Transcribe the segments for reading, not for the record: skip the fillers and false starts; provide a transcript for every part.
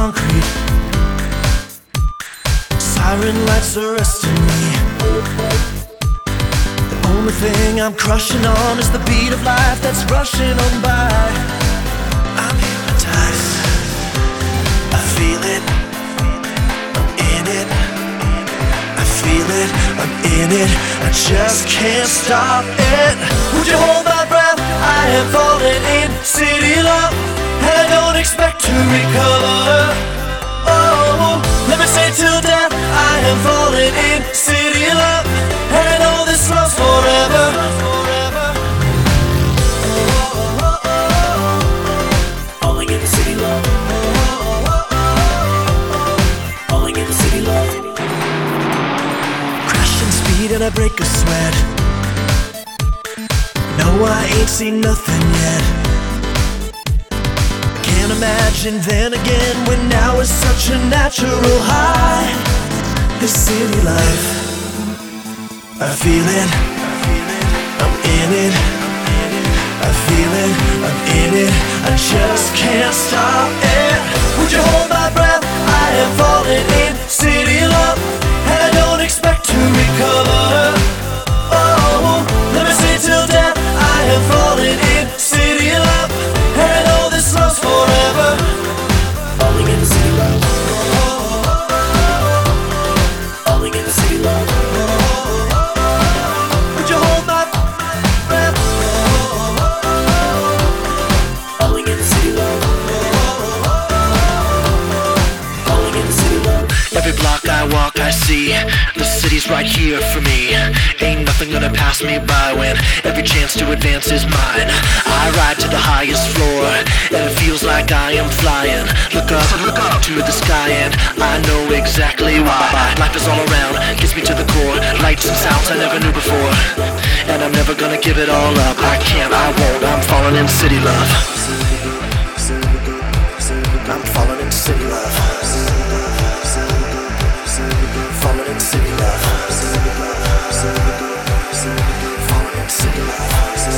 concrete. Siren lights arresting me. The only thing I'm crushing on is the beat of life that's rushing on by. I'm hypnotized, I feel it, I'm in it. I feel it, I'm in it, I just can't stop it. Would you hold my breath? I am falling in city love, and I don't expect to recover. Oh, let me say till death, I am falling in city love, and I know this love's forever. Falling in city love, falling in city love. Crashing speed and I break a sweat. No, I ain't seen nothing yet. I can't imagine then again when now is such a natural high. This city life, I feel it, I'm in it. I feel it, I'm in it, I just can't stop it. Would you hold my breath? I am falling in city love, and I don't expect to recover. Oh, let me say till death, I am falling in city love, and I know this love's forever. Falling in city love, falling in city love. Would you hold my breath? Falling in city love, falling in city love. Every block I walk I see the city's right here for me. Ain't nothing gonna pass me by when every chance to advance is mine. I ride to the highest floor and it feels like I am flying. Look up to the sky and I know exactly why. Life is all around, gets me to the core. Lights and sounds I never knew before, and I'm never gonna give it all up. I can't, I won't, I'm falling in city love. I'm falling in city love. Falling in city love. Falling in city love.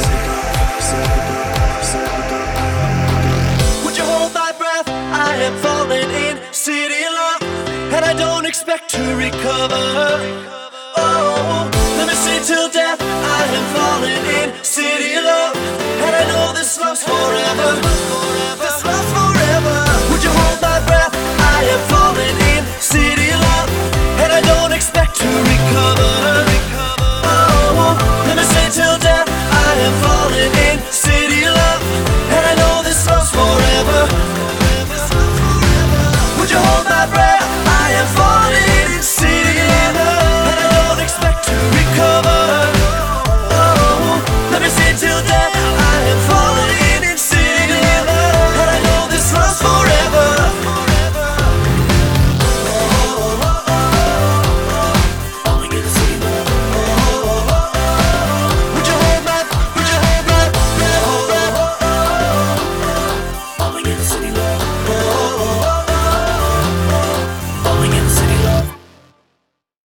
Would you hold my breath? I am falling in city love, and I don't expect to recover. Oh, let me say till death, I am falling in city love, and I know this love's forever.